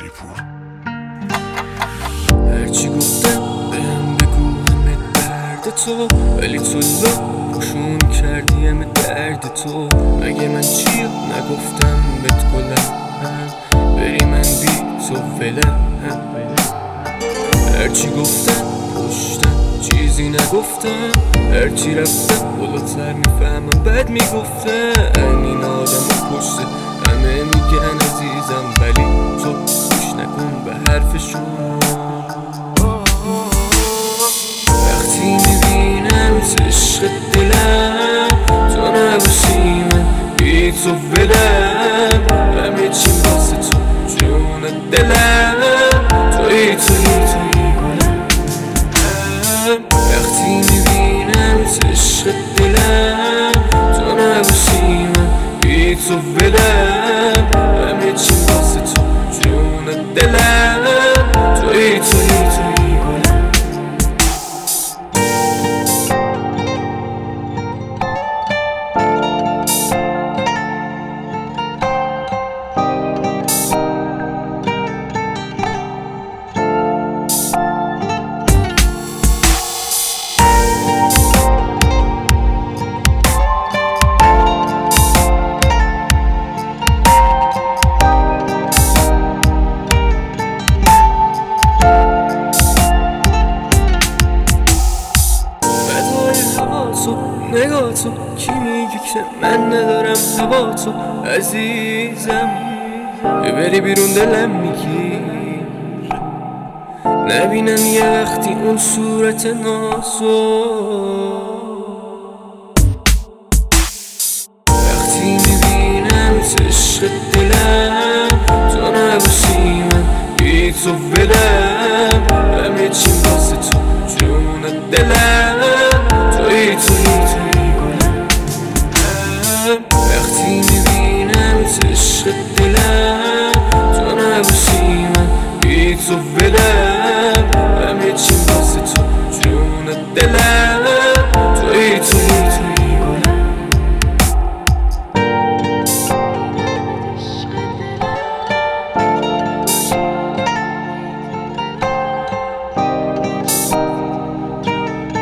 پور. هرچی گفتم بهم بگو همه درد تو، ولی تو پوشون کردی همه درد تو. مگه من چی نگفتم بهت گلم، بری من بی تو فلم. هرچی گفتم پشتم چیزی نگفتم، هرچی رفتم بالاتر میفهمم بد میگفتم. این آدم پشت همه میگن عزیزم، ولی تو گوش نکن به حرفشون. وقتی میبینم عشق دلم تو نباشی من بی تو ولم، همه چی واسه تو جون دلم، توی گلم. وقتی میبینم عشق دلم تو نباشی من بی تو ولم، همه چی واسه تو جون دلم، توی گلم. نگاه تو کی میگه که من ندارم هوا تو عزیزم، ببری بیرون دلم میگی نبینم یه وقتی اون صورت نازو. وقتی میبینم عشق دلم تو نباشی من بی تو ولم، همه چی واسه تو جون دلم، توی گلم. وقتی میبینم عشق دلم تو نباشی من بی تو ولم، همه چی واسه تو جون دلم، توی گلم.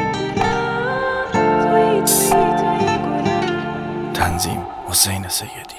تنظیم حسین سیدی.